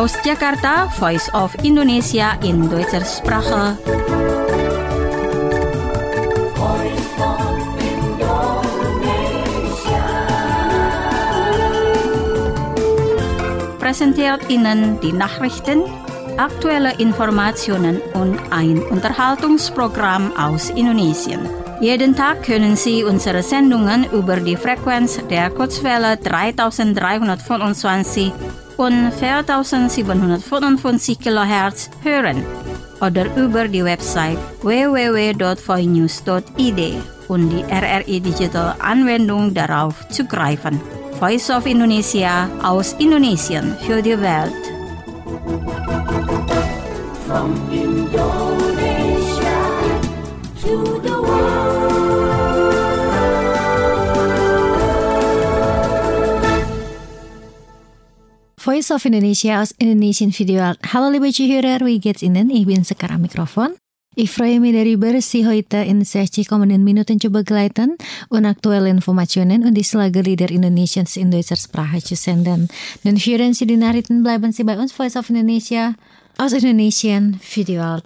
Aus Jakarta, Voice of Indonesia in deutscher Sprache. Präsentiert Ihnen die Nachrichten, aktuelle Informationen und ein Unterhaltungsprogramm aus Indonesien. Jeden Tag können Sie unsere Sendungen über die Frequenz der Kurzwelle 3325 und 4755 kHz hören oder über die Website www.voinews.id und die RRI Digital Anwendung darauf zugreifen. Voice of Indonesia aus Indonesien für die Welt. From Indonesia to the world. Voice of Indonesia aus Indonesian Video. Hallo liebe Zuhörer, wie geht's Ihnen? Ich bin sekarang Mikrofon. Ich freue mich darüber, Sie heute in 60 kommenden Minuten zu begleiten und aktuelle Informationen und die Schlager der Indonesiens in deutscher Sprache zu senden. Dann hören Sie die Nachrichten, bleiben Sie bei uns, Voice of Indonesia aus Indonesian Video.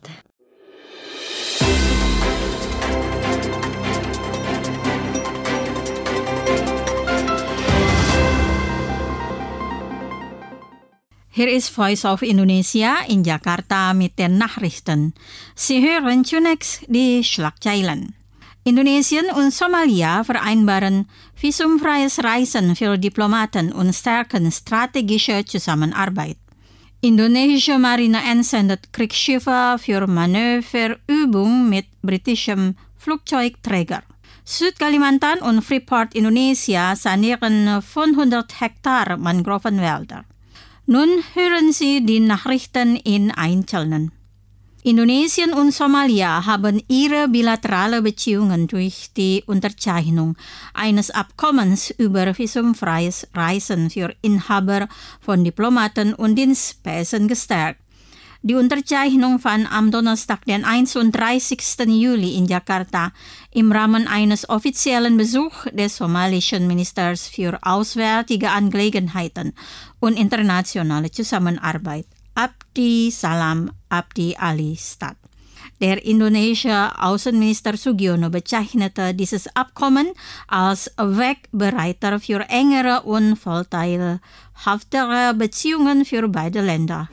Hier ist Voice of Indonesia in Jakarta mit den Nachrichten. Sie hören zunächst die Schlagzeilen. Indonesien und Somalia vereinbaren visumfreies Reisen für Diplomaten und stärken strategische Zusammenarbeit. Indonesische Marine entsendet Kriegsschiffe für Manöverübung mit britischem Flugzeugträger. Südkalimantan und Freeport Indonesia sanieren 500 Hektar Mangrovenwälder. Nun hören Sie die Nachrichten in Einzelnen. Indonesien und Somalia haben ihre bilaterale Beziehungen durch die Unterzeichnung eines Abkommens über visumfreies Reisen für Inhaber von Diplomaten und Dienstpässen gestärkt. Die Unterzeichnung fand am Donnerstag, den 31. Juli in Jakarta im Rahmen eines offiziellen Besuchs des somalischen Ministers für Auswärtige Angelegenheiten und internationale Zusammenarbeit, Abdi Salam Abdi Ali statt. Der indonesische Außenminister Sugiono bezeichnete dieses Abkommen als Wegbereiter für engere und vorteilhaftere Beziehungen für beide Länder.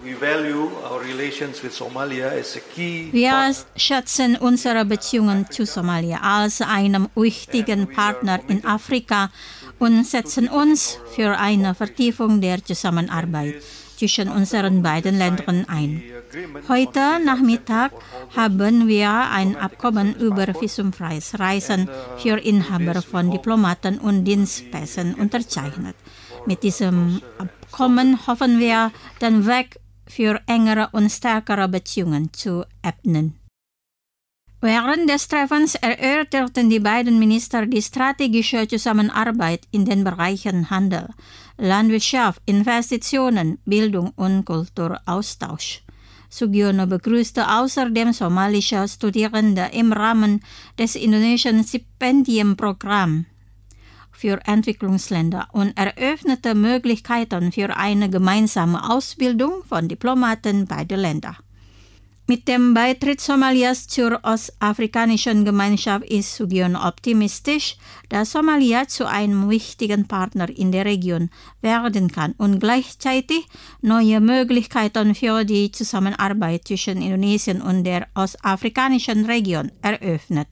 Wir schätzen unsere Beziehungen zu Somalia als einem wichtigen Partner in Afrika und setzen uns für eine Vertiefung der Zusammenarbeit zwischen unseren beiden Ländern ein. Heute Nachmittag haben wir ein Abkommen über visumfreies Reisen für Inhaber von Diplomaten und Dienstpässen unterzeichnet. Mit diesem Abkommen hoffen wir, den Weg für engere und stärkere Beziehungen zu ebnen. Während des Treffens erörterten die beiden Minister die strategische Zusammenarbeit in den Bereichen Handel, Landwirtschaft, Investitionen, Bildung und Kulturaustausch. Sugiono begrüßte außerdem somalische Studierende im Rahmen des indonesischen Stipendienprogramms für Entwicklungsländer und eröffnete Möglichkeiten für eine gemeinsame Ausbildung von Diplomaten beider Länder. Mit dem Beitritt Somalias zur ostafrikanischen Gemeinschaft ist Sugiono optimistisch, dass Somalia zu einem wichtigen Partner in der Region werden kann und gleichzeitig neue Möglichkeiten für die Zusammenarbeit zwischen Indonesien und der ostafrikanischen Region eröffnet.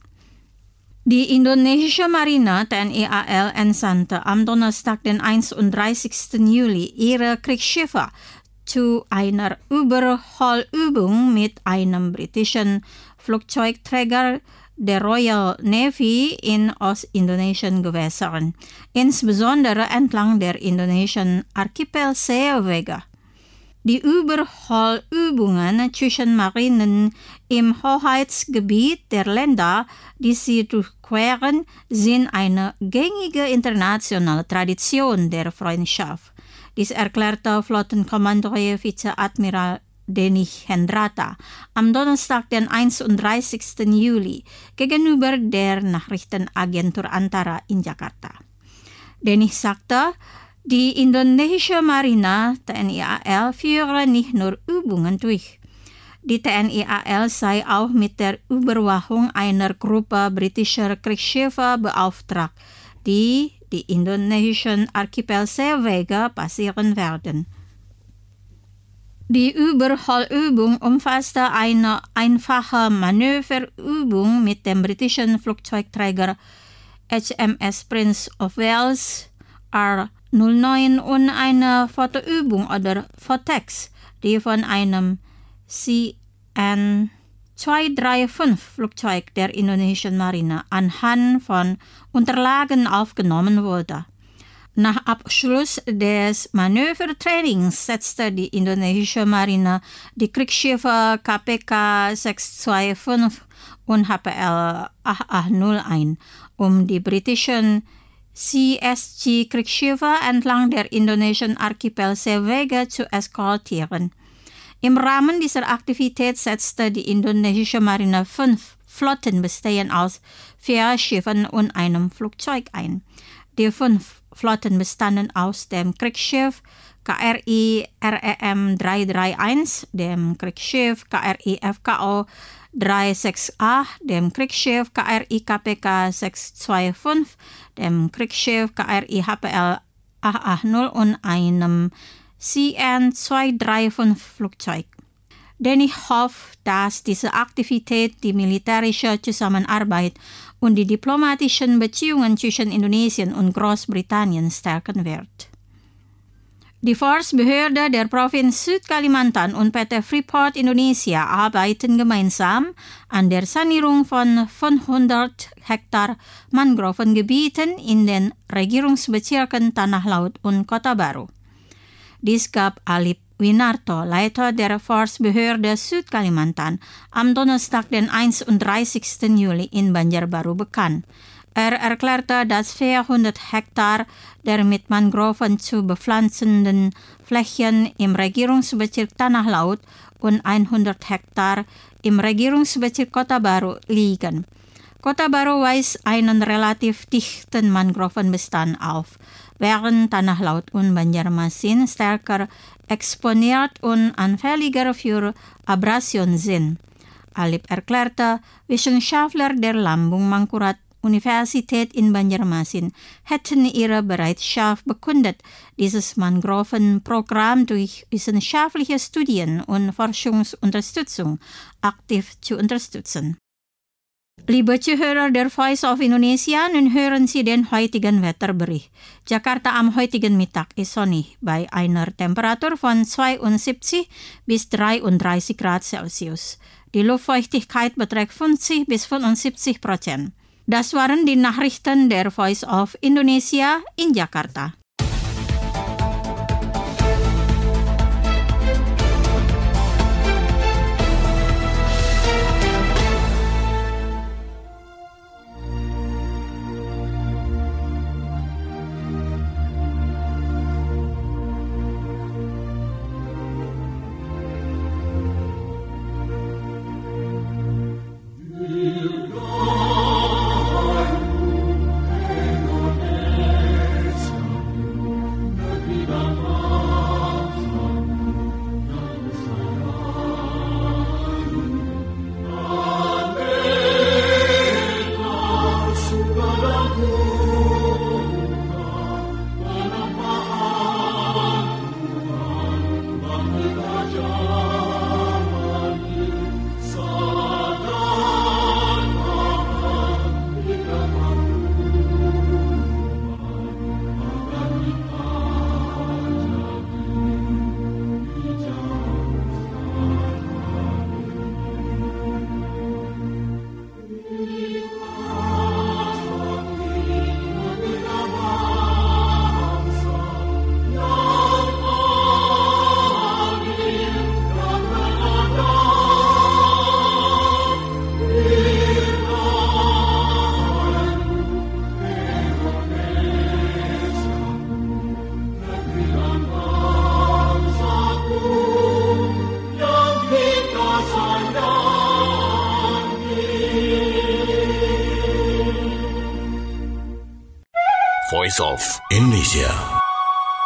Die indonesische Marine TNI AL entsandte am Donnerstag, den 31. Juli, ihre Kriegsschiffe zu einer Überholübung mit einem britischen Flugzeugträger der Royal Navy in ostindonesischen Gewässern, insbesondere entlang der indonesischen Archipelseewege. Die Überholübungen zwischen Marinen im Hoheitsgebiet der Länder, die sie durchqueren, sind eine gängige internationale Tradition der Freundschaft. Dies erklärte Flottenkommandeur Vizeadmiral Denny Hendrata am Donnerstag, den 31. Juli, gegenüber der Nachrichtenagentur Antara in Jakarta. Denny sagte, Die indonesische Marine, TNI AL, führe nicht nur Übungen durch. Die TNI AL sei auch mit der Überwachung einer Gruppe britischer Kriegsschiffe beauftragt, die indonesischen Archipelseewege passieren werden. Die Überholübung umfasste eine einfache Manöverübung mit dem britischen Flugzeugträger HMS Prince of Wales R09 und eine Fotoübung oder Fotex, die von einem CN-235 Flugzeug der indonesischen Marine anhand von Unterlagen aufgenommen wurde. Nach Abschluss des Manövertrainings setzte die indonesische Marine die Kriegsschiffe KPK 625 und HPL 880 ein, um die britischen CSG-Kriegsschiffe entlang der indonesischen Archipelseewege zu eskortieren. Im Rahmen dieser Aktivität setzte die indonesische Marine 5 Flotten bestehend aus 4 Schiffen und einem Flugzeug ein. Die 5 Flotten bestanden aus dem Kriegsschiff KRI REM 331, dem Kriegsschiff KRI FKO 368, dem Kriegsschiff KRI KPK 625, dem Kriegsschiff KRI HPL 880 und einem CN-235 Flugzeug. Denn ich hoffe, dass diese Aktivität die militärische Zusammenarbeit und die diplomatischen Beziehungen zwischen Indonesien und Großbritannien stärken wird. Die Forstbehörde der Provinz Südkalimantan und PT Freeport Indonesia arbeiten gemeinsam an der Sanierung von 500 Hektar Mangrovengebieten in den Regierungsbezirken Tanah Laut und Kota Baru. Dies gab Alip Winarto, Leiter der Forstbehörde Südkalimantan, am Donnerstag, den 31. Juli in Banjarbaru bekannt. Er erklärte, dass 400 Hektar der mit Mangroven zu bepflanzenden Flächen im Regierungsbezirk Tanah Laut und 100 Hektar im Regierungsbezirk Kota Baru liegen. Kota Baru weist einen relativ dichten Mangrovenbestand auf, während Tanah Laut und Banjarmasin stärker exponiert und anfälliger für Abrasion sind. Alip erklärte, Wissenschaftler der Lambung Mangkurat Universität in Banjarmasin hätten ihre Bereitschaft bekundet, dieses Mangrovenprogramm durch wissenschaftliche Studien und Forschungsunterstützung aktiv zu unterstützen. Liebe Zuhörer der Voice of Indonesia, nun hören Sie den heutigen Wetterbericht. Jakarta am heutigen Mittag ist sonnig bei einer Temperatur von 72 bis 33 Grad Celsius. Die Luftfeuchtigkeit beträgt 50 bis 75%. Das waren die Nachrichten der Voice of Indonesia in Jakarta. Voice of Indonesia.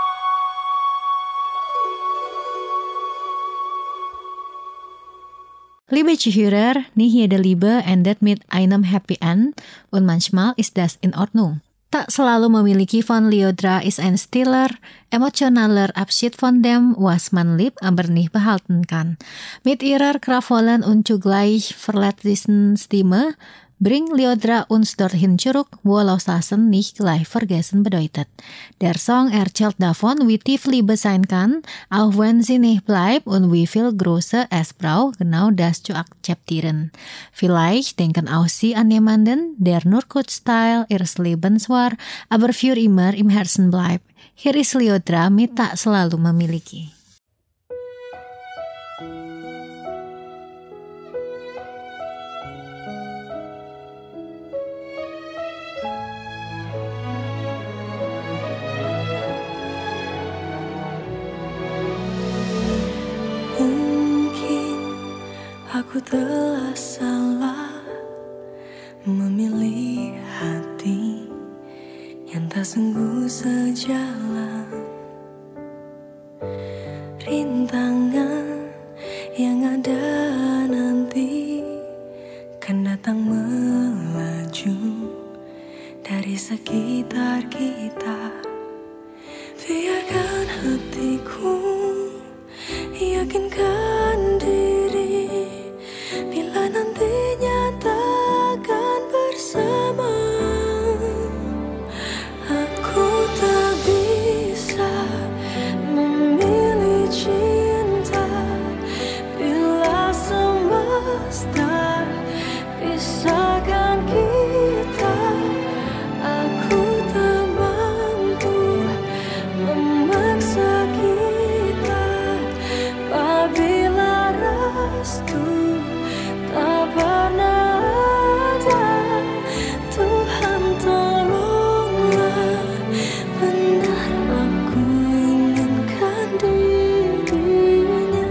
Liebe Zuhörer, nie jede Liebe endet mit einem Happy End und manchmal ist das in Ordnung. Tak selalu memiliki von Liodra ist ein stiller, emotionaler Abschied von dem, was man liebt, aber nicht behalten kann. Mit ihrer kraftvollen und zugleich verletzlichen Stimme bringt Liodra uns dorthin zurück, wo Loslassen nicht gleich vergessen bedeutet. Der Song erzählt davon, wie tief Liebe sein kann, auch wenn sie nicht bleibt und wie viel größer es braucht, genau das zu akzeptieren. Vielleicht denken auch Sie an jemanden, der nur Kurzteil ihres Lebens war, aber für immer im Herzen bleibt. Hier ist Liodra mit Tak Selalu Memiliki. Aku telah salah memilih hati yang tak sungguh sejalan. Rintangan yang ada nanti kan datang melaju dari sekitar kita. Biarkan hatiku yakinkan diri, bila nantinya takkan bersama. Aku tak bisa memilih cinta, bila semesta pisahkan kita. Aku tak mampu memaksa kita, apabila restu tak pernah ada. Tuhan tolonglah, benar aku inginkan dirinya.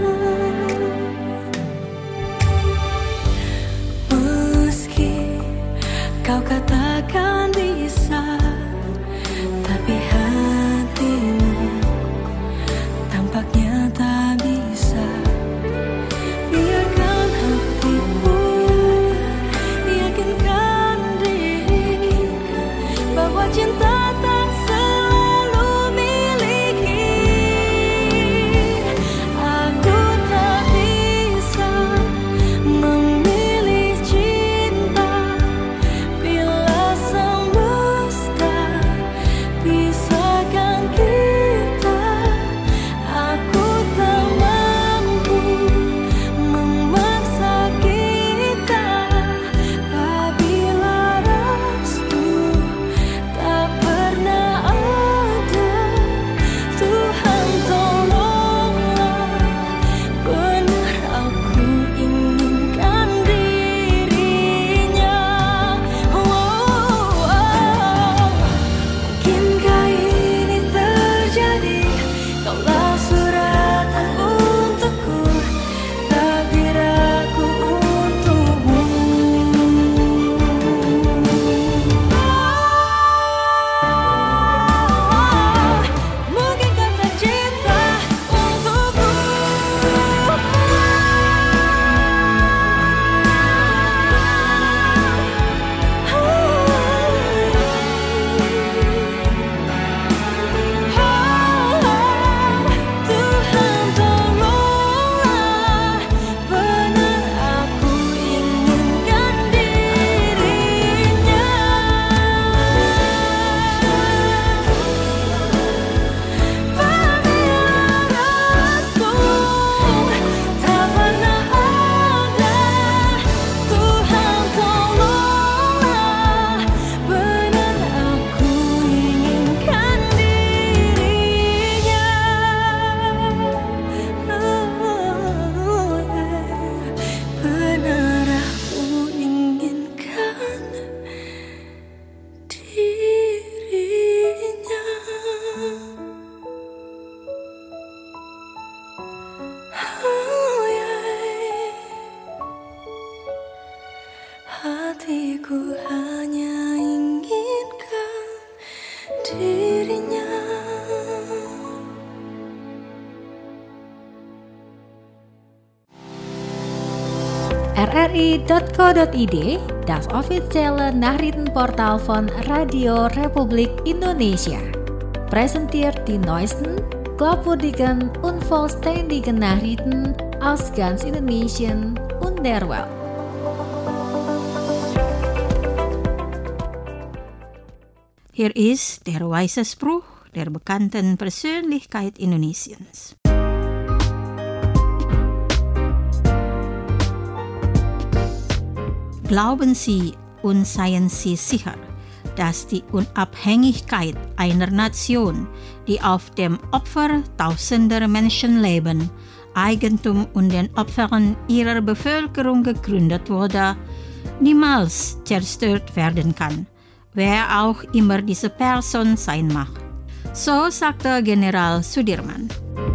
Meski kau katakan bisa, tapi hatimu tampaknya tak bisa. Biarkan hatiku yakinkan diri bahwa cinta tak selalu miliki. Aku tak bisa memilih cinta, bila semesta pisahkan kita. Aku tak mampu memaksa kita, apabila restu tak pernah ada. Tuhan tolonglah, benar aku inginkan dirinya. Mungkinkah ini terjadi? Kaulah suratan untukku, takdir aku untukmu. Mungkinkah tercinta untukku? Tuhan tolonglah, benar aku inginkan dirinya. Apabila restu tak pernah ada. Tuhan tolonglah, benar aku inginkan dirinya. Benar aku inginkan dirinya. Hatiku hanya inginkan dirinya. rri.co.id, das officiële nachrichtenportal van Radio Republik Indonesia. Presenteert die neuesten, glaubwürdigen und vollständigen Nachrichten aus ganz Indonesien und der Welt. Hier ist der weise Spruch der bekannten Persönlichkeit Indonesiens. Glauben Sie und seien Sie sicher, dass die Unabhängigkeit einer Nation, die auf dem Opfer tausender Menschenleben, Eigentum und den Opfern ihrer Bevölkerung gegründet wurde, niemals zerstört werden kann, wer auch immer diese Person sein mag. So sagte General Sudirman.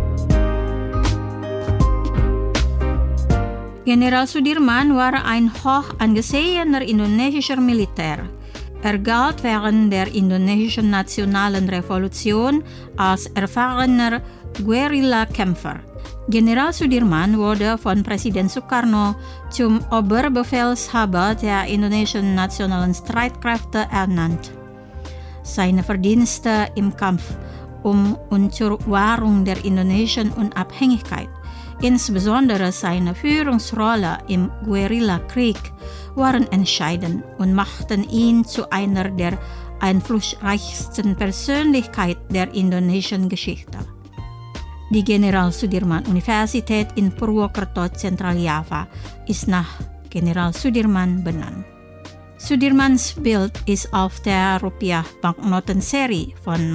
General Sudirman war ein hoch angesehener indonesischer Militär. Er galt während der indonesischen nationalen Revolution als erfahrener Guerillakämpfer. General Sudirman wurde von Präsident Sukarno zum Oberbefehlshaber der indonesischen nationalen Streitkräfte ernannt. Seine Verdienste im Kampf und zur Wahrung der indonesischen Unabhängigkeit, insbesondere seine Führungsrolle im Guerillakrieg, waren entscheidend und machten ihn zu einer der einflussreichsten Persönlichkeiten der indonesischen Geschichte. Die General Sudirman Universität in Purwokerto, Zentraljava, ist nach General Sudirman benannt. Sudirmans Bild ist auf der Rupiah-Banknotenserie von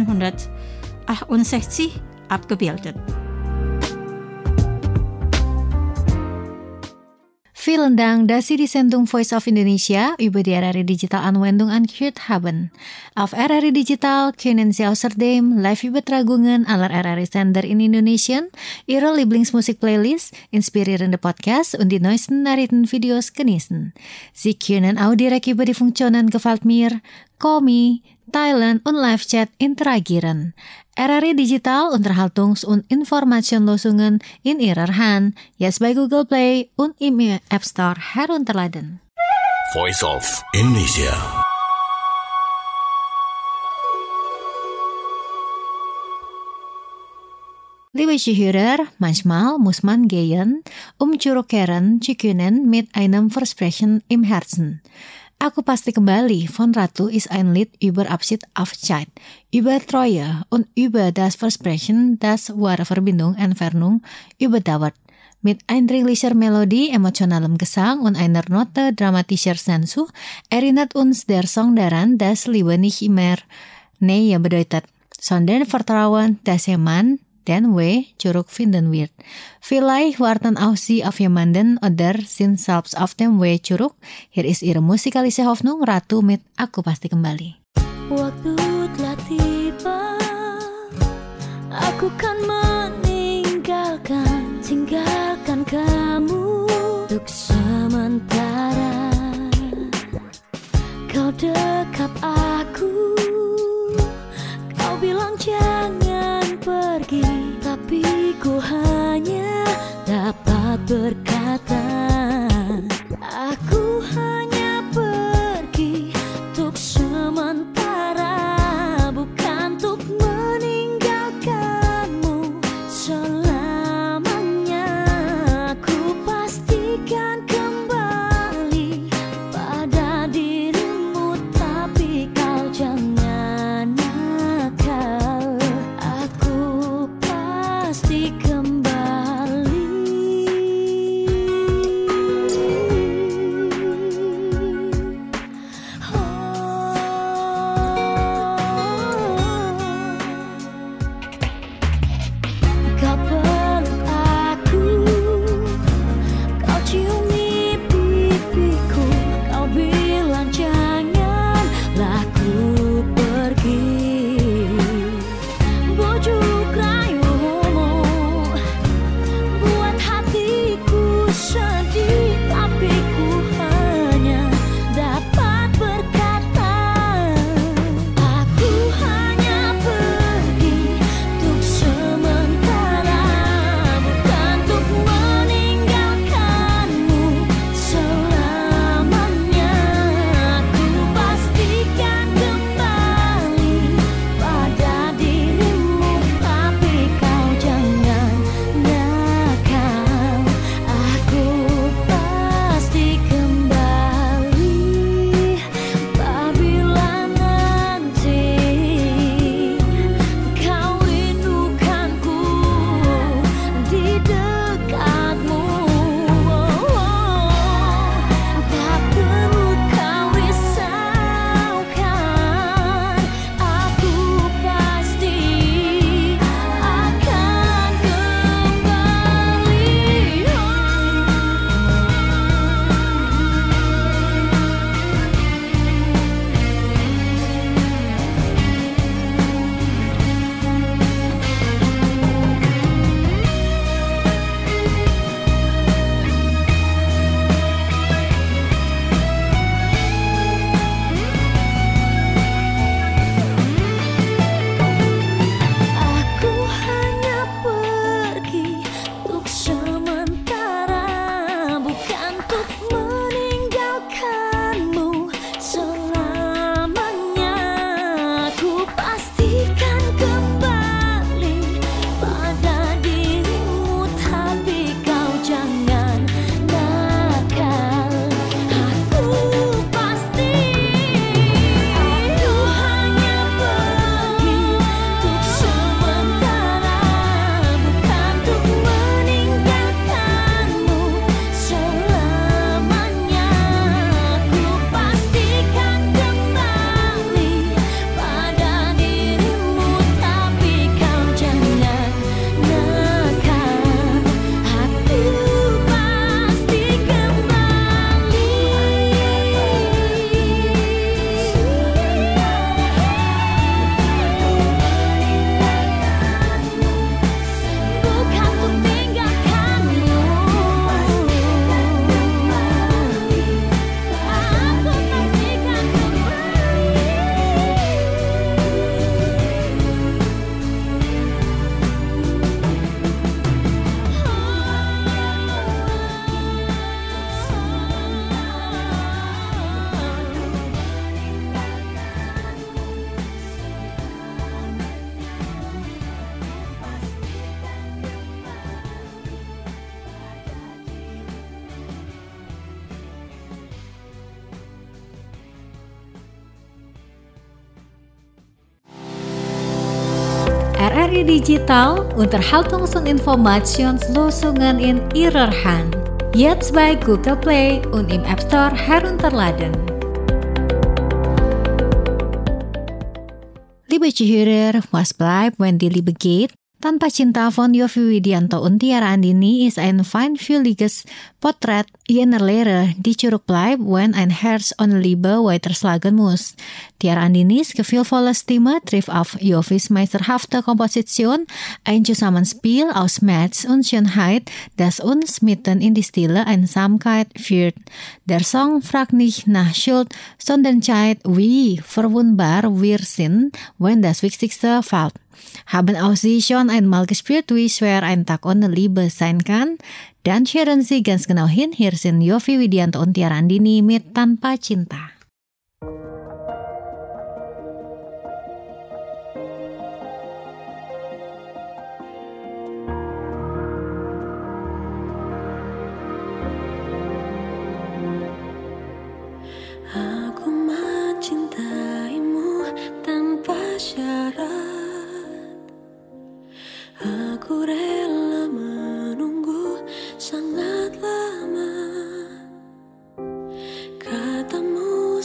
1968 abgebildet. Vielen Dank, dass Sie die Sendung Voice of Indonesia über die RRI Digital Anwendung angehört haben. Auf RRI Digital können Sie außerdem live übertragungen aller RRI-Sender in Indonesien, Ihre Lieblingsmusik-Playlist, inspirierende Podcasts und die neuesten Nachrichtenvideos genießen. Sie können auch direkt über die Funktionen Gefällt mir, Komi, Thailand und Live-Chat interagieren. RRI Digital Unterhaltungs- und Informationslösungen in Ihrer Hand, jetzt bei Google Play und im App Store herunterladen. Voice of Indonesia. Liebe Zuhörer, manchmal muss man gehen, zurückkehren zu können mit einem Versprechen im Herzen. Aku pasti kembali von Ratu ist ein Lied über Abschied Aufschied, über Treue und über das Versprechen, das wahre Verbindung Entfernung überdauert. Mit eindringlicher Melodie, emotionalem Gesang und einer Note dramatischer Sensu erinnert uns der Song daran, dass Liebe nicht immer Nähe bedeutet, sondern Vertrauen, das jemand den Weg zurückfinden wird. Vielleicht warten auch Sie auf jemanden oder sind selbst auf dem Weg zurück. Hier ist Ihre musikalische Hoffnung, Ratu mit Aku Pasti Kembali. Waktu telah tiba, aku kan tinggalkan kamu untuk sementara. Kau dekap aku, kau bilang jangan pergi, tapi ku hanya dapat berkata, aku hanya pergi untuk sementara, bukan untuk meninggalkanmu selamanya. Ku pastikan kembali pada dirimu, tapi Radio Digital Unterhaltungsinformationslösungen in Ihrer Hand. Jetzt bei Google Play und im App Store herunterladen. Liebe Zuhörer, was bleibt, wenn die Liebe geht? Tanpa Cinta von Yovie Widianto und Tiara Andini ist ein feinfühliges Porträt jener Lehrer, die zurückbleibt, wenn ein Herz ohne Liebe weiterschlagen muss. Tiara Andinis gefühlvolle Stimme trifft auf Jovies meisterhafte Komposition, ein Zusammenspiel aus Schmerz und Schönheit, das uns mitten in die Stille Einsamkeit führt. Der Song fragt nicht nach Schuld, sondern zeigt, wie verwundbar wir sind, wenn das Wichtigste fällt. Haben auch Sie schon einmal gespürt, wie schwer ein Tag ohne Liebe sein kann? Dann hören Sie ganz genau hin, hier sind Yovie Widianto und Tiara Andini mit Tanpa Cinta. Aku mencintaimu tanpa syarat. Aku rela menunggu sangat lama. Katamu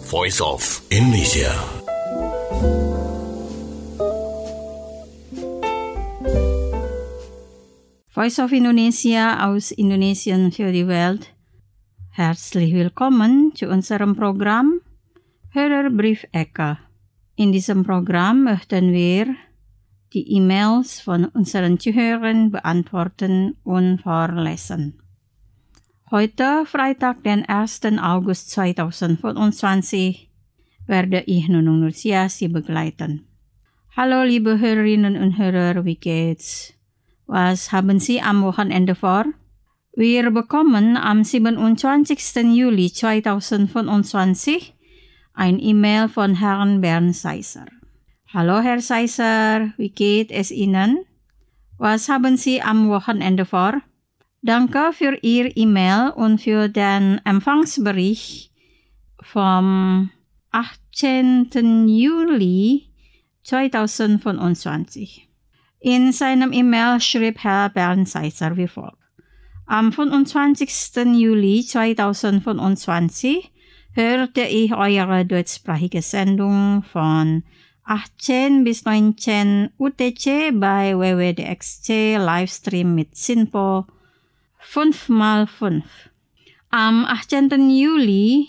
Voice of Indonesia. Voice of Indonesia aus Indonesien für die Welt. Herzlich willkommen zu unserem Programm Hörerbrief-Ecke. In diesem Programm möchten wir die E-Mails von unseren Zuhörern beantworten und vorlesen. Heute, Freitag, den 1. August 2025, werde ich Nunung Nursia Sie begleiten. Hallo liebe Hörerinnen und Hörer, wie geht's? Was haben Sie am Wochenende vor? Wir bekommen am 27. Juli 2025 ein E-Mail von Herrn Bernd Seiser. Hallo Herr Seiser, wie geht es Ihnen? Was haben Sie am Wochenende vor? Danke für Ihr E-Mail und für den Empfangsbericht vom 18. Juli 2025. In seinem E-Mail schrieb Herr Bernd Seiser wie folgt. Am 25. Juli 2025 hörte ich eure deutschsprachige Sendung von 18 bis 19 UTC bei WWDXC Livestream mit SINPO 5x5. Am 18. Juli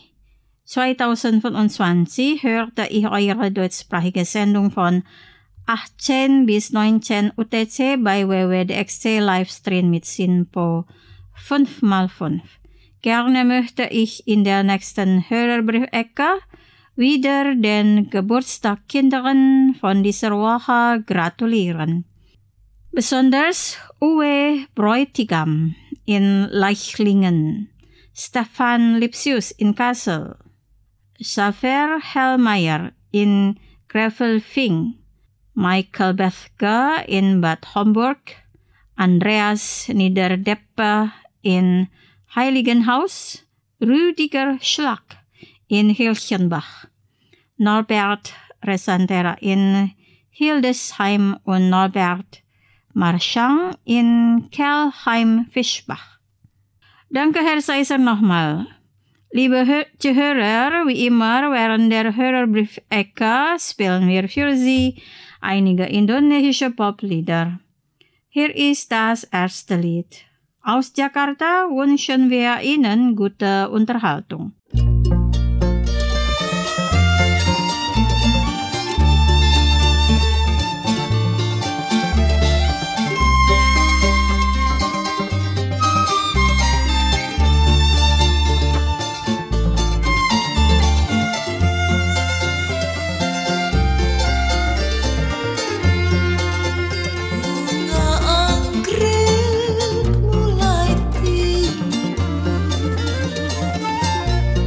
2025 hörte ich eure deutschsprachige Sendung von 18 bis 19 UTC bei WWDXC Livestream mit SINPO 5x5. Gerne möchte ich in der nächsten Hörerbrief-Ecke wieder den Geburtstagskindern von dieser Woche gratulieren. Besonders Uwe Bräutigam in Leichlingen, Stefan Lipsius in Kassel, Xaver Hellmeier in Grevelfing, Michael Bethke in Bad Homburg, Andreas Niederdeppe in Heiligenhaus, Rüdiger Schlag in Hilchenbach, Norbert Resantera in Hildesheim und Norbert Marchand in Kelheim-Fischbach. Danke, Herr Seiser, nochmal. Liebe Zuhörer, wie immer während der Hörerbrief-Ecke spielen wir für Sie einige indonesische Poplieder. Hier ist das erste Lied. Aus Jakarta wünschen wir Ihnen gute Unterhaltung. Anggrek mulai tinggi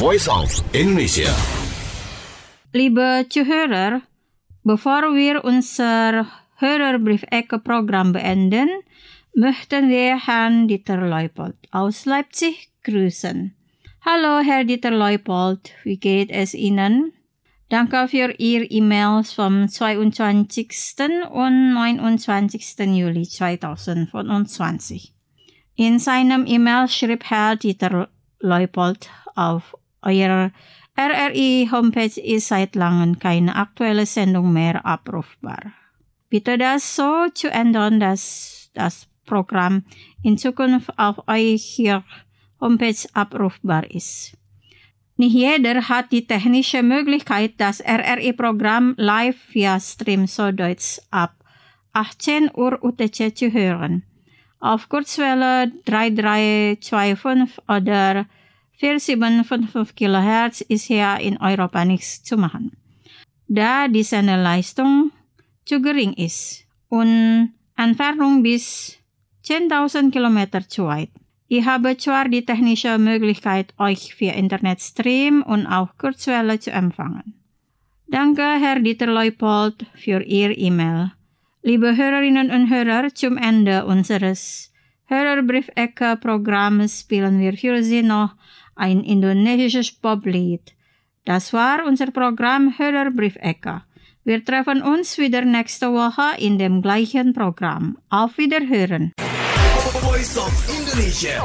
Voice of Indonesia. Liebe Zuhörer, bevor wir unser Hörerbriefecke-Programm beenden, möchten wir Herrn Dieter Leupold aus Leipzig grüßen. Hallo Herr Dieter Leupold, wie geht es Ihnen? Danke für Ihre E-Mails vom 22. und 29. Juli 2025. In seinem E-Mail schrieb Herr Dieter Leupold, auf eurer RRI-Homepage ist seit langem keine aktuelle Sendung mehr abrufbar. Bitte das so zu ändern, dass das Programm in Zukunft auf eurer Homepage abrufbar ist. Nicht jeder hat die technische Möglichkeit, das RRI-Programm live via Stream Süddeutsch ab 18 Uhr UTC zu hören. Auf Kurzwelle 3325 oder 4755 kHz ist hier in Europa nichts zu machen, da die Sendeleistung zu gering ist und Entfernung bis 10.000 Kilometer zu weit. Ich habe zwar die technische Möglichkeit, euch via Internetstream und auch Kurzwelle zu empfangen. Danke, Herr Dieter Leupold, für Ihr E-Mail. Liebe Hörerinnen und Hörer, zum Ende unseres Hörerbriefecke-Programms spielen wir für Sie noch ein indonesisches Poplied. Das war unser Programm Hörerbriefecke. Wir treffen uns wieder nächste Woche in dem gleichen Programm. Auf Wiederhören. Voice of Indonesia.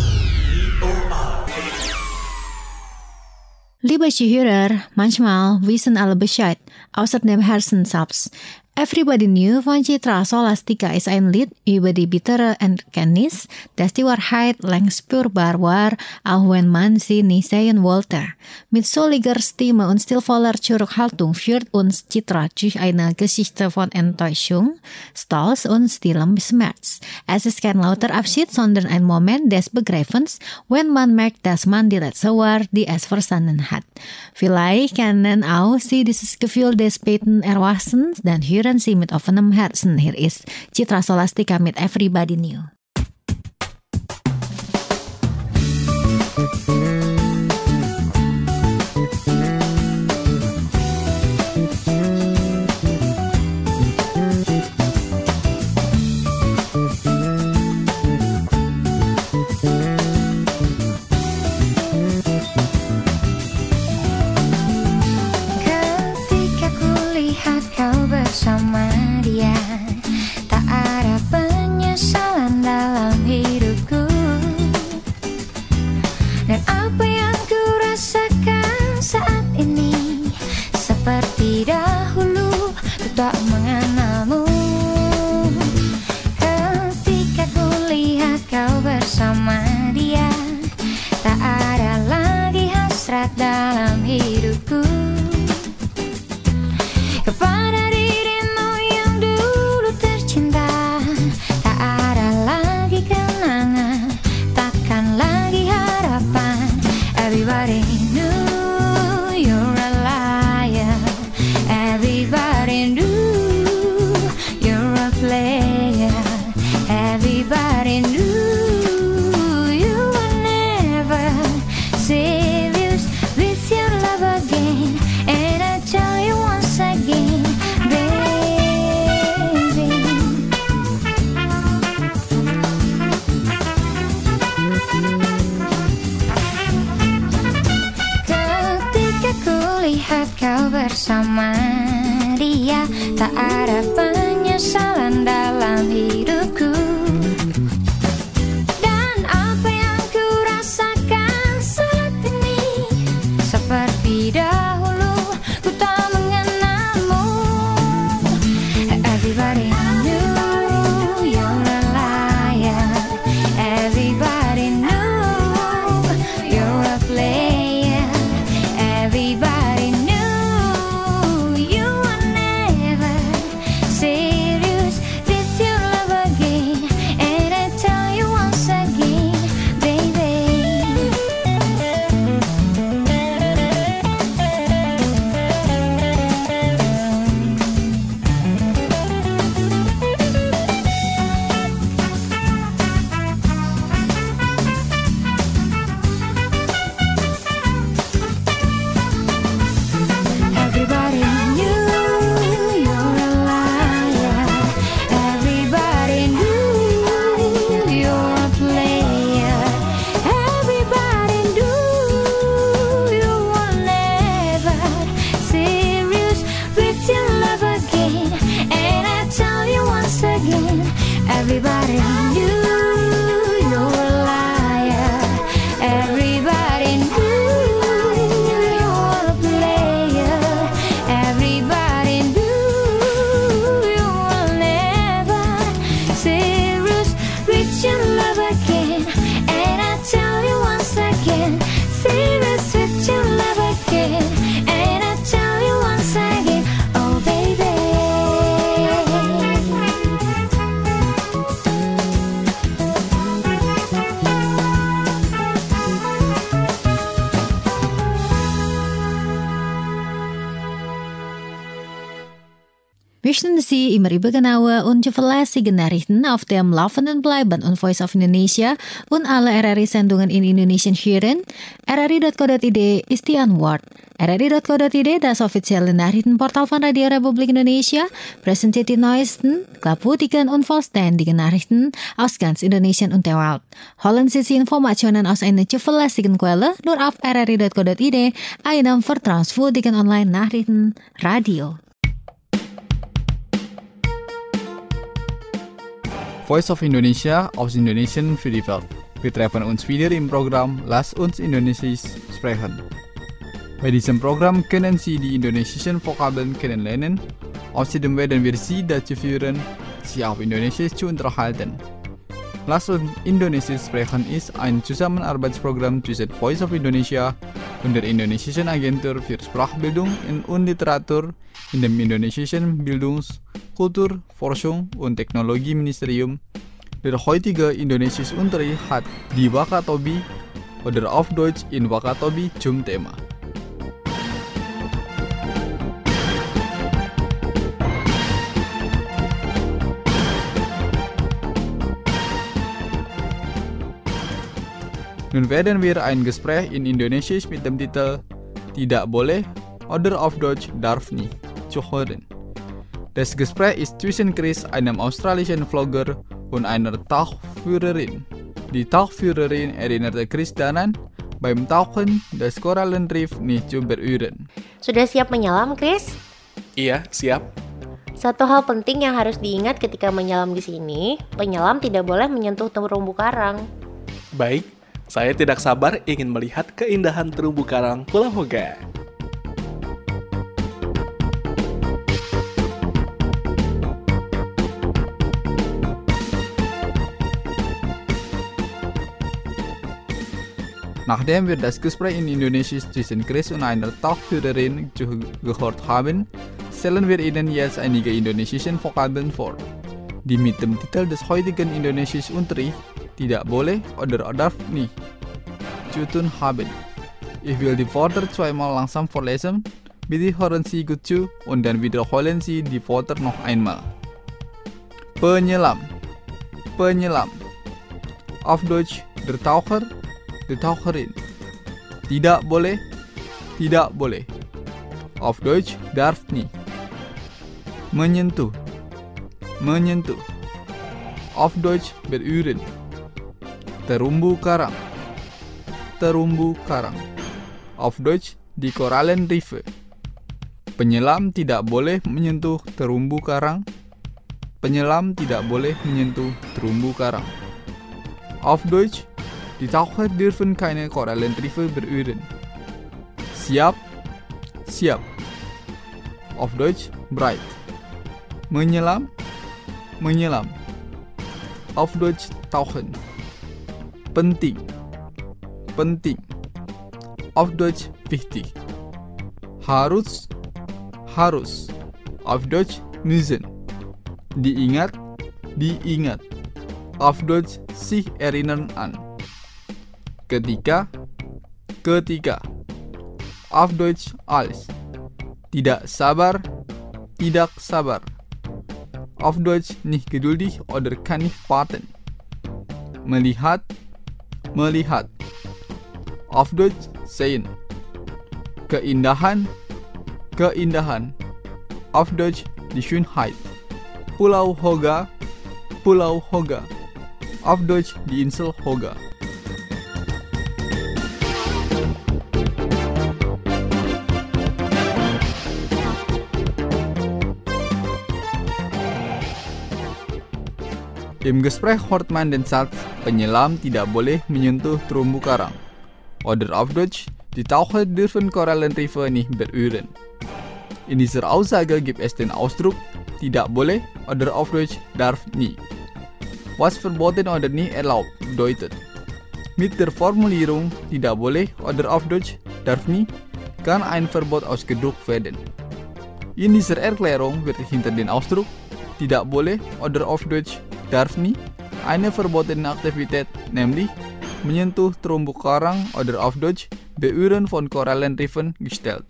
Liebe Zuhörer, manchmal wissen alle Bescheid, außer dem Herzen selbst. Everybody knew von Citra Scholastika is ein Lied über die bittere Erkenntnis, dass die Wahrheit längst spürbar war, auch wenn man sie nicht sehen wollte. Mit soliger Stimme und stilvoller Zurückhaltung führt uns Citra durch eine Geschichte von Enttäuschung, Stolz und stillem Schmerz. Es ist kein lauter Abschied, sondern ein Moment des Begreifens, wenn man merkt, dass man die letzte war, die es verstanden hat. Vielleicht kennen auch Sie dieses Gefühl des späten Erwachsens, dann hören Sie mit offenem Herzen. Hier ist Citra Scholastika mit Everybody Knew. Sama dia, tak ada penyesalan dalam hidupku. Dan apa yang ku rasakan saat ini, seperti dahulu ku tak mengenalmu. Ketika ku lihat kau bersama dia, tak ada lagi hasrat dalam hidupku. Kepada dirimu yang dulu tercinta, tak ada lagi kenangan, takkan lagi harapan. Everybody knew you're a liar. Everybody knew you're a player. Everybody knew you were never serious with your love again. And I tell you once again, baby, ketika ku lihat kau bersama dia, tak ada penyesalan dalam hidupku. Dan apa yang ku rasakan saat ini, seperti dahulu ku tak mengenalmu. Everybody knew you're a liar. Everybody knew you're a player. Everybody knew you were never serious. again. Everybody knew you were a liar. Everybody knew you were a player. Everybody knew you will never serious with your love again. And I tell you once again, serious with your love again. And I tell you once again, oh baby. Möchten Sie immer übergenaue und zuverlässige Nachrichten auf dem Laufenden bleiben und Voice of Indonesia und alle RRI-Sendungen in Indonesian hören? RRI.co.id ist die Antwort. RRI.co.id, das offizielle Nachrichtenportal von Radio Republik Indonesia, präsentiert die neuesten, glaubwürdigen und vollständigen Nachrichten aus ganz Indonesien und der Welt. Holen Sie die Informationen aus einer zuverlässigen Quelle nur auf RRI.co.id, einem vertrauenswürdigen Online-Nachrichtenradio. Voice of Indonesia aus Indonesien für die Welt. Wir treffen uns wieder im Programm Lass uns Indonesisch sprechen. Bei diesem Programm können Sie die indonesischen Vokabeln kennenlernen. Außerdem werden wir Sie dazu führen, sich auf Indonesisch zu unterhalten. Lass uns Indonesisch sprechen ist ein Zusammenarbeitsprogramm zwischen Voice of Indonesia und der Indonesischen Agentur für Sprachbildung und Literatur in dem indonesischen Bildungs-, Kultur-, Forschung und Technologieministerium. Der heutige Indonesischunterricht hat die Wakatobi oder auf Deutsch in Wakatobi zum Thema. Nun werden wir ein Gespräch in Indonesisch mit dem Titel Tidak boleh oder auf Deutsch darf nicht zu hören. Das Gespräch ist zwischen Chris, einem australischen Vlogger, und einer Tauchführerin. Die Tauchführerin erinnerte Chris daran, beim Tauchen das Korallenriff nicht zu berühren. Sudah siap menyelam, Chris? Iya, siap. Satu hal penting yang harus diingat ketika menyelam di sini, penyelam tidak boleh menyentuh terumbu karang. Baik, saya tidak sabar ingin melihat keindahan terumbu karang Pulau Hoga. Nachdem wir das Gespräch in Indonesisch zwischen Chris und einer Tauchführerin gehört haben, stellen wir Ihnen jetzt einige indonesische Vokabeln vor, die mit dem Titel des heutigen Indonesischunterrichts Tidak boleh oder darf nicht zu tun haben. Ich will die Wörter zweimal langsam vorlesen. Bitte hören Sie gut zu und dann wiederholen Sie die Wörter noch einmal. Penyelam, penyelam. Auf Deutsch der Taucher, die Taucherin. Tidak boleh, tidak boleh. Auf Deutsch darf nicht. Menyentuh, menyentuh. Auf Deutsch berühren. Terumbu karang, terumbu karang. Auf Deutsch die Korallenriffe. Penyelam tidak boleh menyentuh terumbu karang. Penyelam tidak boleh menyentuh terumbu karang. Auf Deutsch, die Taucher dürfen keine Korallenriffe berühren. Siap, siap. Auf Deutsch, bereit. Menyelam, menyelam. Auf Deutsch, tauchen. Penting, penting. Auf Deutsch, wichtig. Harus, harus. Auf Deutsch, müssen. Diingat, diingat. Auf Deutsch, sich erinnern an. Ketika, ketika. Auf Deutsch, als. Tidak sabar, tidak sabar. Auf Deutsch, nicht geduldig oder kann nicht warten. Melihat, melihat. Auf Deutsch, sehen. Keindahan, keindahan. Auf Deutsch, die Schönheit. Pulau Hoga, Pulau Hoga. Auf Deutsch, die Insel Hoga. Im Gespräch hört man den Satz, penyelam tidak boleh menyentuh terumbu karang. Oder auf Deutsch, die Taucher dürfen Korallenriffe nicht berühren. In dieser Aussage gibt es den Ausdruck tidak boleh oder auf Deutsch darf nie. Was verboten oder nie erlaubt bedeutet. Mit der Formulierung tidak boleh oder auf Deutsch darf nie kann ein Verbot ausgedrückt werden. In dieser Erklärung wird hinter den Ausdruck tidak boleh oder auf Deutsch darf nie eine verbotene Aktivität, nämlich menyentuh terumbu karang oder auf Deutsch Berühren von Korallenriffen gestellt.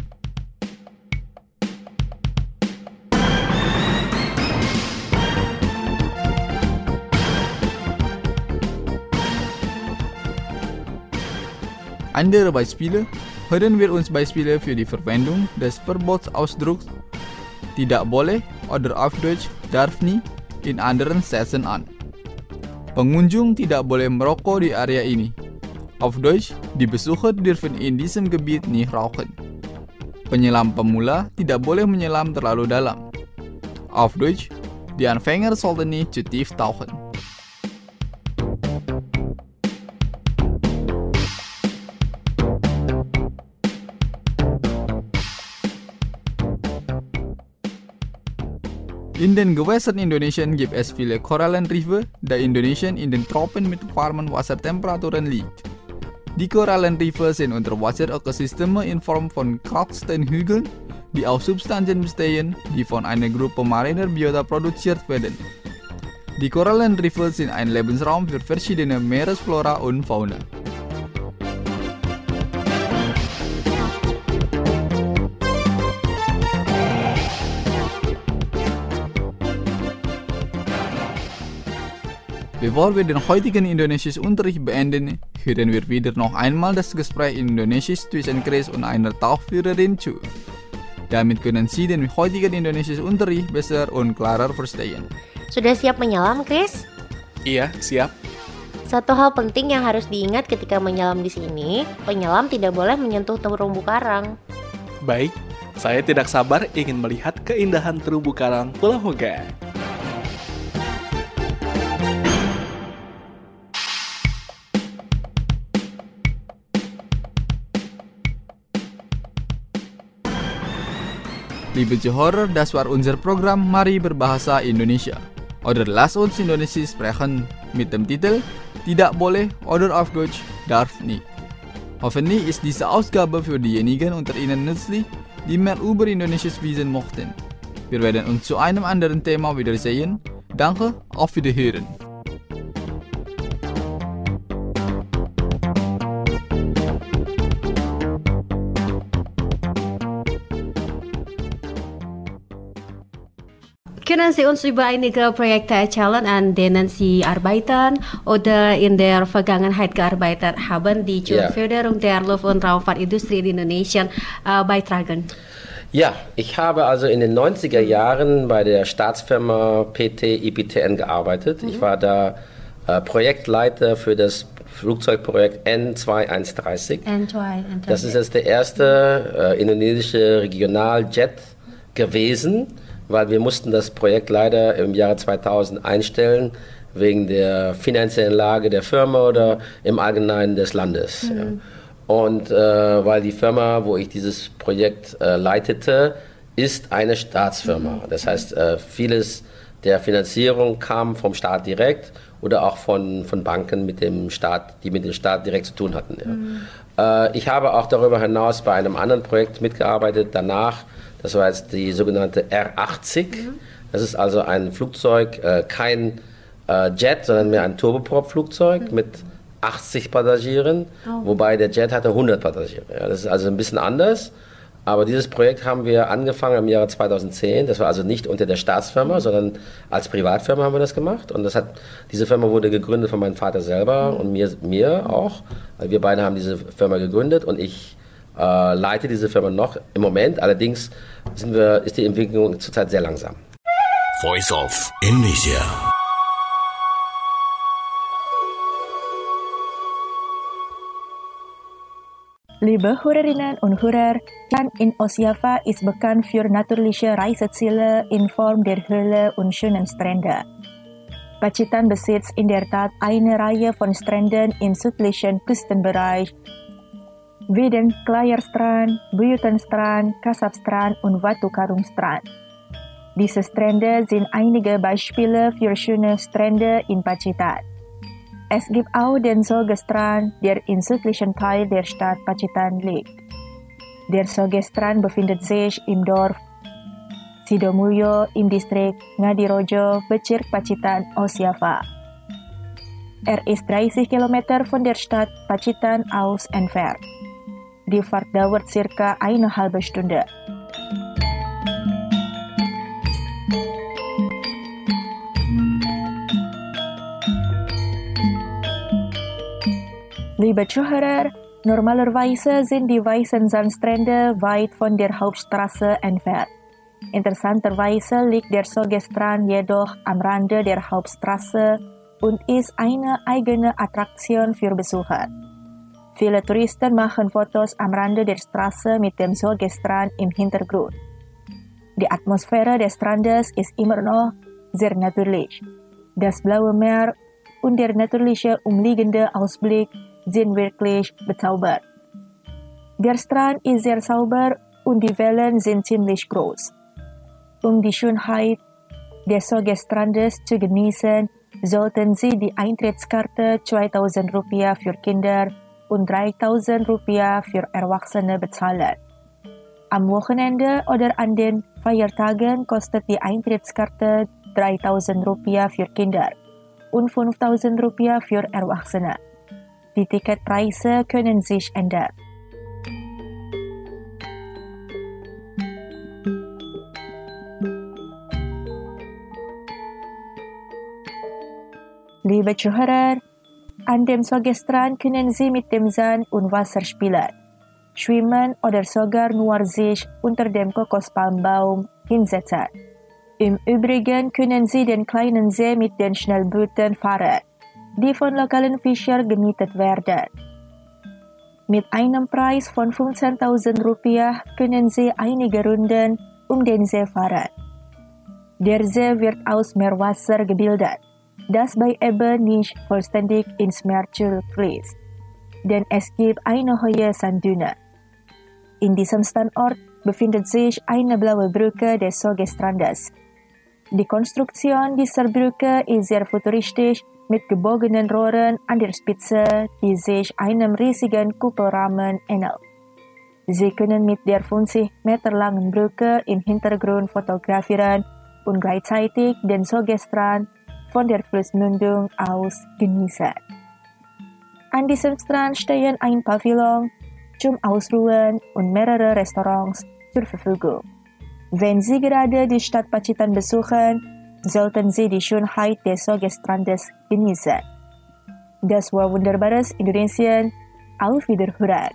Andere Beispiele hören wir uns Beispiele für die Verwendung des Verbotsausdrucks tidak boleh oder auf Deutsch darf nie in anderen Sätzen an. Pengunjung tidak boleh merokok di area ini. Auf Deutsch, die Besucher dürfen in diesem Gebiet nicht rauchen. Penyelam pemula tidak boleh menyelam terlalu dalam. Auf Deutsch, die Anfänger sollten nicht zu tief tauchen. In den Gewässern Indonesiens gibt es viele Korallenriffe, da Indonesien in den Tropen mit warmen Wassertemperaturen liegt. Die Korallenriffe sind Unterwasser-Ökosysteme in Form von Kalksteinhügeln, die aus Substanzen bestehen, die von einer Gruppe mariner Biota produziert werden. Die Korallenriffe sind ein Lebensraum für verschiedene Meeresflora und Fauna. Bevor wir den heutigen Indonesisch-Unterricht beenden, hören wir wieder noch einmal das Gespräch in Indonesisch zwischen Chris und einer Tauchführerin zu. Damit können Sie den heutigen Indonesisch-Unterricht besser und klarer verstehen. Sudah siap menyelam, Chris? Iya, siap. Satu hal penting yang harus diingat ketika menyelam di sini, penyelam tidak boleh menyentuh terumbu karang. Baik, saya tidak sabar ingin melihat keindahan terumbu karang Pulau Hoga. Liebe Zuhörer, das war unser Programm Mari Berbahasa Indonesia. Oder Lass uns Indonesisch sprechen mit dem Titel Tidak boleh oder auf Deutsch darf nie. Hoffentlich ist diese Ausgabe für diejenigen unter Ihnen nützlich, die mehr über Indonesisch wissen möchten. Wir werden uns zu einem anderen Thema wiedersehen. Danke, auf Wiederhören. Können Sie uns über einige Projekte erzählen, an denen Sie arbeiten oder in der Vergangenheit gearbeitet haben, die zur Förderung der Luft- und Raumfahrtindustrie in Indonesien beitragen? Ja, ich habe also in den 90er Jahren bei der Staatsfirma PT IPTN gearbeitet. Ich war da Projektleiter für das Flugzeugprojekt N2130. N2130. Das ist jetzt der erste indonesische Regionaljet gewesen, weil wir mussten das Projekt leider im Jahre 2000 einstellen, wegen der finanziellen Lage der Firma oder im Allgemeinen des Landes. Ja. Und weil die Firma, wo ich dieses Projekt leitete, ist eine Staatsfirma. Das heißt, vieles der Finanzierung kam vom Staat direkt oder auch von Banken mit dem Staat, die mit dem Staat direkt zu tun hatten. Ja. Ich habe auch darüber hinaus bei einem anderen Projekt mitgearbeitet, danach. Das war jetzt die sogenannte R80. Das ist also ein Flugzeug, kein Jet, sondern mehr ein Turboprop-Flugzeug mit 80 Passagieren, wobei der Jet hatte 100 Passagiere. Ja, das ist also ein bisschen anders. Aber dieses Projekt haben wir angefangen im Jahre 2010. Das war also nicht unter der Staatsfirma, sondern als Privatfirma haben wir das gemacht. Und diese Firma wurde gegründet von meinem Vater selber und mir auch. Also wir beide haben diese Firma gegründet und ich leite diese Firma noch im Moment. Allerdings ist die Entwicklung zurzeit sehr langsam. Voice of Indonesia. Liebe Hörerinnen und Hörer, in Ossiava ist bekannt für natürliche Reiseziele in Form der Höhle und schönen Strände. Pacitan besitzt in der Tat eine Reihe von Stränden im südlichen Küstenbereich, wie den Kleierstrand, Buitenstrand, Kasabstrand und Watukarungstrand. Diese Strände sind einige Beispiele für schöne Strände in Pacitan. Es gibt auch den Sogestrand, der im südlichen Teil der Stadt Pacitan liegt. Der Sogestrand befindet sich im Dorf Sidomulyo im Distrikt Ngadirojo, Bezirk Pacitan, Osjava. Er ist 30 Kilometer von der Stadt Pacitan aus entfernt. Die Fahrt dauert circa eine halbe Stunde. Liebe Zuhörer, normalerweise sind die weißen Sandstrände weit von der Hauptstraße entfernt. Interessanterweise liegt der Sogestrand jedoch am Rande der Hauptstraße und ist eine eigene Attraktion für Besucher. Viele Touristen machen Fotos am Rande der Straße mit dem Sogestrand im Hintergrund. Die Atmosphäre des Strandes ist immer noch sehr natürlich. Das blaue Meer und der natürliche umliegende Ausblick sind wirklich bezaubernd. Der Strand ist sehr sauber und die Wellen sind ziemlich groß. Um die Schönheit des Sogestrandes zu genießen, sollten Sie die Eintrittskarte 2.000 Rupiah für Kinder und 3.000 Rupiah für Erwachsene bezahlen. Am Wochenende oder an den Feiertagen kostet die Eintrittskarte 3.000 Rupiah für Kinder und 5.000 Rupiah für Erwachsene. Die Ticketpreise können sich ändern. Liebe Zuhörer, an dem Sogestrand können Sie mit dem Sand und Wasser spielen, schwimmen oder sogar nur sich unter dem Kokospalmbaum hinsetzen. Im Übrigen können Sie den kleinen See mit den Schnellbooten fahren, die von lokalen Fischern gemietet werden. Mit einem Preis von 15.000 Rupiah können Sie einige Runden um den See fahren. Der See wird aus Meerwasser gebildet, das bei Ebbe nicht vollständig ins Meer zurückfließt, denn es gibt eine hohe Sanddüne. In diesem Standort befindet sich eine blaue Brücke des Sogestrandes. Die Konstruktion dieser Brücke ist sehr futuristisch mit gebogenen Rohren an der Spitze, die sich einem riesigen Kuppelrahmen ähnelt. Sie können mit der 50 Meter langen Brücke im Hintergrund fotografieren und gleichzeitig den Sogestrand von der Flussmündung aus genießen. An diesem Strand stehen ein Pavillon zum Ausruhen und mehrere Restaurants zur Verfügung. Wenn Sie gerade die Stadt Pacitan besuchen, sollten Sie die Schönheit des Sogestrandes genießen. Das war wunderbares Indonesien. Auf Wiederhören.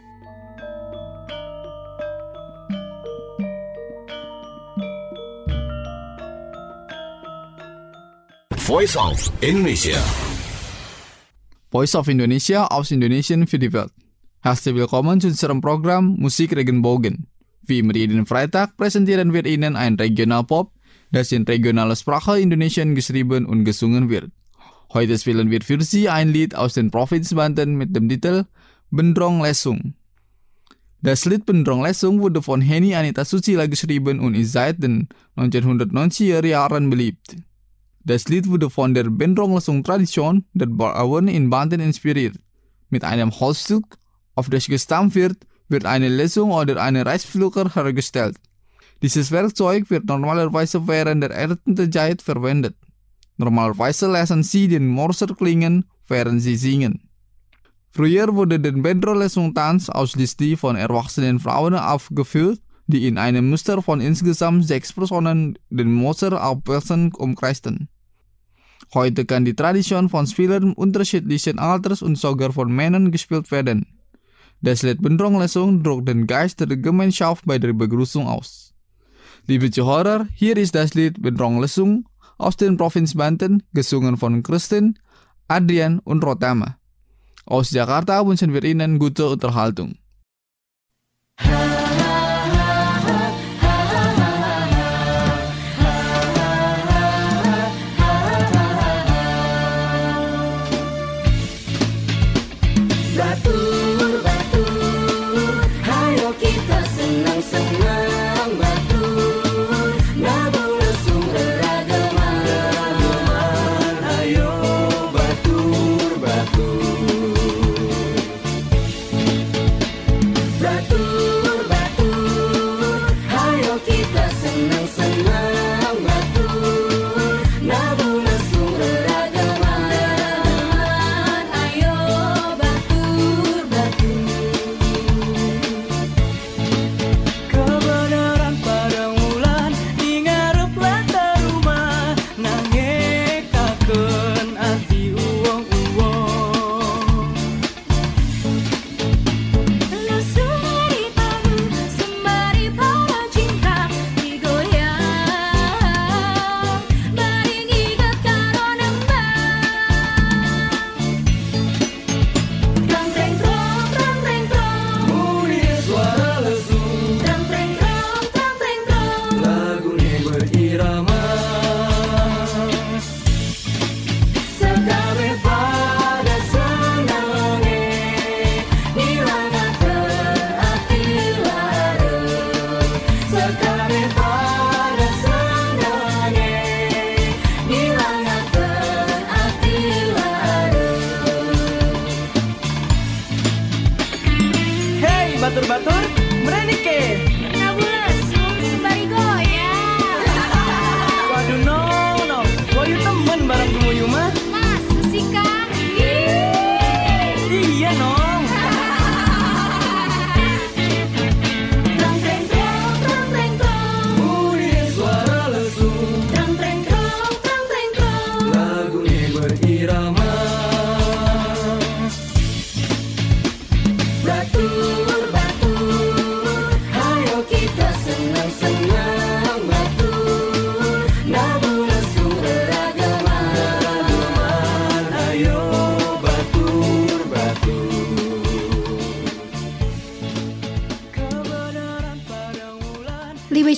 Voice of Indonesia. Voice of Indonesia aus Indonesien für die Welt. Herzlich willkommen zu unserem Programm Musik Regenbogen. Wie immer jeden Freitag präsentieren wir Ihnen ein Regionalpop, das in regionaler Sprache Indonesien geschrieben und gesungen wird. Heute spielen wir für Sie ein Lied aus den Provinz Banten mit dem Titel Bendrong Lesung. Das Lied Bendrong Lesung wurde von Henny Anita Susila geschrieben und ist seit den 1990er Jahren beliebt. Das Lied wurde von der Bendrong Lesung Tradition der Bauern in Banten inspiriert. Mit einem Holzstück, auf das gestammt wird eine Lesung oder eine Reispflücker hergestellt. Dieses Werkzeug wird normalerweise während der Erntezeit verwendet. Normalerweise lassen sie den Morser klingen, während sie singen. Früher wurde der Bendrong Lesung Tanz ausschließlich von erwachsenen Frauen aufgeführt, die in einem Muster von insgesamt 6 Personen den Morser abwechselnd umkreisten. Heute kann die Tradition von Spielern unterschiedlichen Alters und sogar von Männern gespielt werden. Das Lied Bendrong Lesung drückt den Geist der Gemeinschaft bei der Begrüßung aus. Liebe Zuhörer, hier ist das Lied Bendrong Lesung aus den Provinz Banten, gesungen von Christine, Adrian und Rotama. Aus Jakarta wünschen wir Ihnen gute Unterhaltung.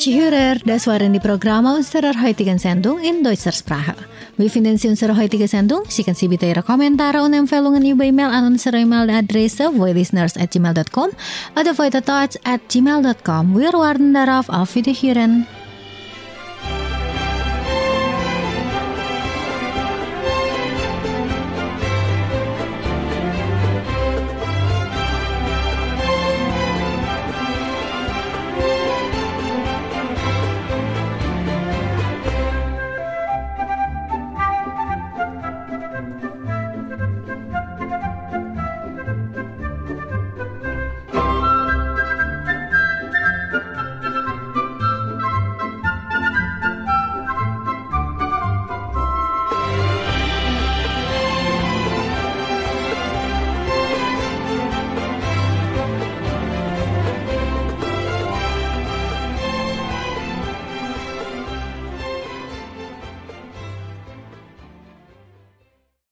welche Hörer, das waren die Programme unserer heutigen Sendung in Deutscher Sprache. Wir finden Sie unsere heutige Sendung. Schicken Sie bitte Ihre Kommentare und Empfehlungen über E-Mail an unsere E-Mail-Adresse voilisteners@gmail.com oder voidatalks@gmail.com. Wir warten darauf. Auf Wiederhören.